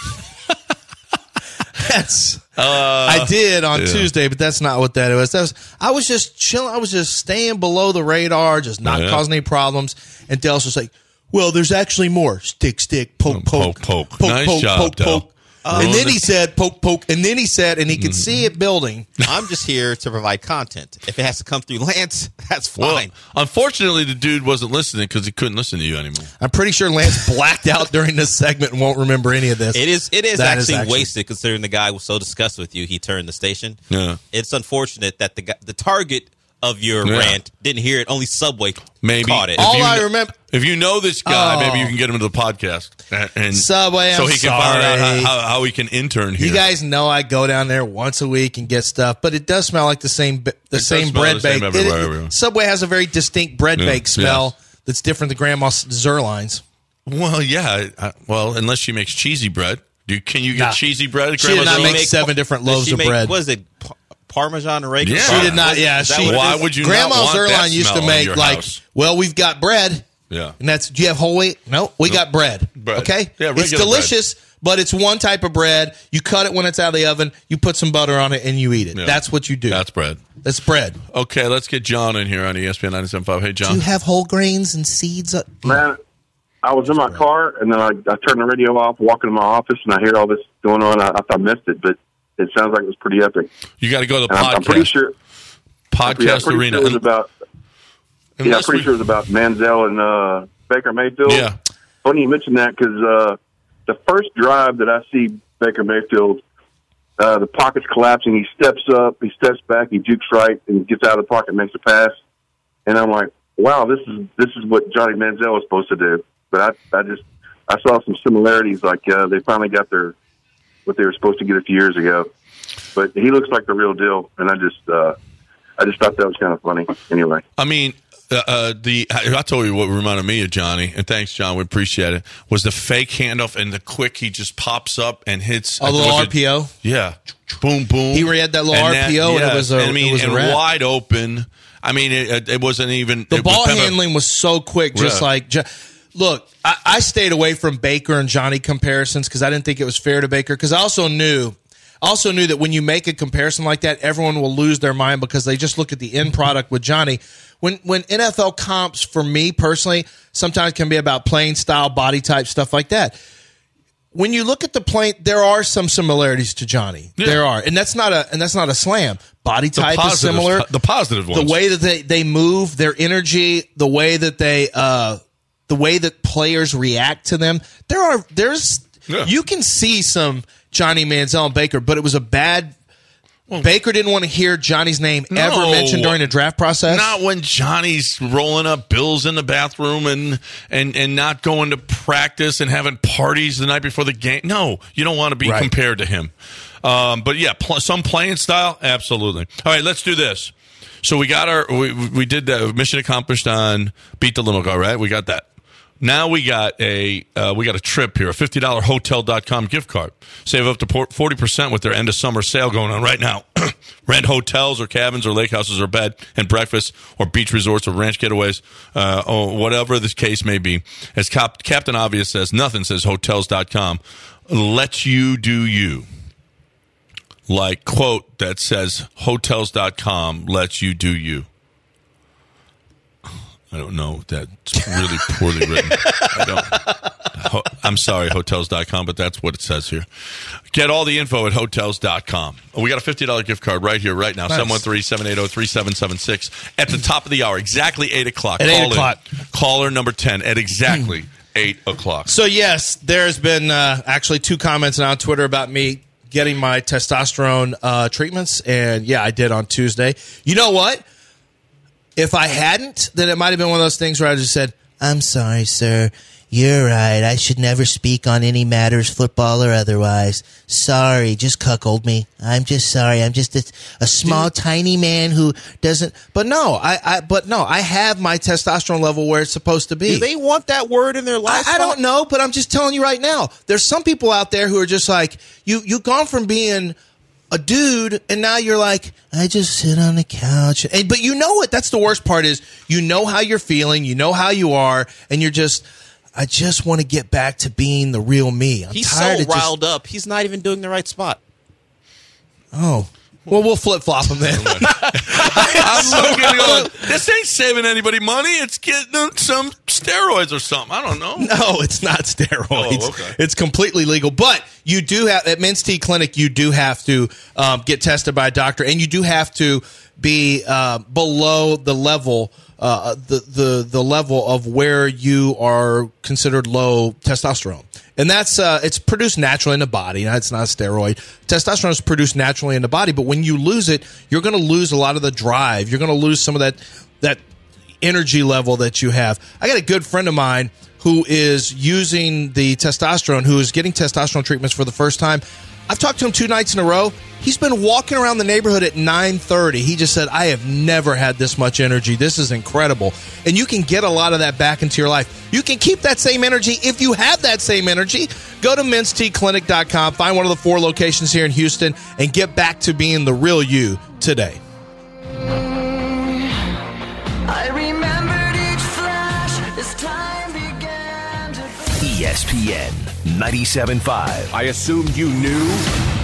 I did on Tuesday, but that's not what that was. I was just chilling. I was just staying below the radar, just not causing any problems. And Dell's was like, well, there's actually more. Stick, poke. Nice job, Del. And then he said, poke. And then he said, and he could see it building. I'm just here to provide content. If it has to come through Lance, that's fine. Well, unfortunately, the dude wasn't listening because he couldn't listen to you anymore. I'm pretty sure Lance blacked out during this segment and won't remember any of this. It is actually wasted considering the guy was so disgusted with you, he turned the station. Yeah. It's unfortunate that the target of your rant didn't hear it. Only Subway caught it. I remember. If you know this guy, maybe you can get him to the podcast. And Subway, so he can find out how he can intern here. You guys know I go down there once a week and get stuff, but it does smell like the same bread bake. Subway has a very distinct bread bake smell that's different than Grandma Zerline's. Well, yeah. Unless she makes cheesy bread. Can you get cheesy bread at She did not make 7 different loaves of bread. Was it Parmesan and oregano? Yeah. She did not. Yeah, why would you? Grandma not want Zerline that used to smell make in your like, house? well, we've got bread. Yeah, and that's. Do you have whole wheat? No, we got bread. Okay, yeah, it's delicious, but it's one type of bread. You cut it when it's out of the oven. You put some butter on it and you eat it. Yeah. That's what you do. That's bread. That's bread. Okay, let's get John in here on ESPN 97.5. Hey, John. Do you have whole grains and seeds? Man, I was in my car and then I turned the radio off, walking to my office, and I hear all this going on. I thought I missed it, but it sounds like it was pretty epic. You got to go to the podcast. I'm pretty sure. Podcast Arena. Sure it was about, I'm pretty sure it was about Manziel and Baker Mayfield. Yeah. Funny you mentioned that because the first drive that I see Baker Mayfield, the pocket's collapsing. He steps up, he steps back, he jukes right, and gets out of the pocket, makes a pass. And I'm like, wow, this is what Johnny Manziel was supposed to do. But I saw some similarities. Like they finally got what they were supposed to get a few years ago. But he looks like the real deal, and I just thought that was kind of funny. Anyway, I mean, I told you what reminded me of Johnny, and thanks, John. We appreciate it. Was the fake handoff and the quick he just pops up and hits a little RPO. Yeah, boom, boom. He read that little RPO, and it was wide open. I mean, it wasn't even the ball handling was so quick. Just like look, I stayed away from Baker and Johnny comparisons because I didn't think it was fair to Baker. Because I also knew that when you make a comparison like that, everyone will lose their mind because they just look at the end product with Johnny. When NFL comps, for me personally, sometimes can be about playing style, body type, stuff like that. When you look at the play, there are some similarities to Johnny. Yeah. There are, and that's not a slam. Body type is similar. The positive ones. The way that they move, their energy, the way that the way that players react to them. You can see some Johnny Manziel and Baker, but it was a bad Baker didn't want to hear Johnny's name ever mentioned during the draft process? Not when Johnny's rolling up bills in the bathroom and not going to practice and having parties the night before the game. No, you don't want to be compared to him. But yeah, some playing style, absolutely. All right, let's do this. So we got we did the mission accomplished on Beat the Limo Guy, right? We got that. Now we got a trip here, a $50 Hotels.com gift card. Save up to 40% with their end of summer sale going on right now. Rent hotels or cabins or lake houses or bed and breakfast or beach resorts or ranch getaways, or whatever the case may be. As Captain Obvious says, nothing says Hotels.com lets you do you. Like quote that says Hotels.com lets you do you. I don't know. That's really poorly written. I'm sorry, Hotels.com, but that's what it says here. Get all the info at Hotels.com. We got a $50 gift card right here, right now. Nice. 713-780-3776. At the top of the hour, exactly 8 o'clock. At 8 o'clock. Caller number 10 at exactly 8 o'clock. So, yes, there's been actually 2 comments on Twitter about me getting my testosterone treatments. And, yeah, I did on Tuesday. You know what? If I hadn't, then it might have been one of those things where I just said, I'm sorry, sir. You're right. I should never speak on any matters, football or otherwise. Sorry, just cuckold me. I'm just sorry. I'm just a small, tiny man who doesn't. But no, I have my testosterone level where it's supposed to be. Do they want that word in their life? I don't know, but I'm just telling you right now. There's some people out there who are just like, you've gone from being a dude, and now you're like, I just sit on the couch. But you know what? That's the worst part is you know how you're feeling, you know how you are, and you're just, I just want to get back to being the real me. He's so riled up. He's not even doing the right spot. Oh. Well, we'll flip-flop him then. I'm looking going, this ain't saving anybody money. It's getting some steroids or something. I don't know. No, it's not steroids. Oh, okay. It's completely legal. But you do have, at Men's T Clinic, you do have to get tested by a doctor, and you do have to be below the level the level of where you are considered low testosterone. And that's it's produced naturally in the body. It's not a steroid. Testosterone is produced naturally in the body, but when you lose it, you're going to lose a lot of the drive. You're going to lose some of that energy level that you have. I got a good friend of mine who is using the testosterone, who is getting testosterone treatments for the first time. I've talked to him 2 nights in a row. He's been walking around the neighborhood at 9:30. He just said, I have never had this much energy. This is incredible. And you can get a lot of that back into your life. You can keep that same energy if you have that same energy. Go to mensteclinic.com, find one of the 4 locations here in Houston, and get back to being the real you today. I remembered each flash as time began to... ESPN 97.5. I assumed you knew.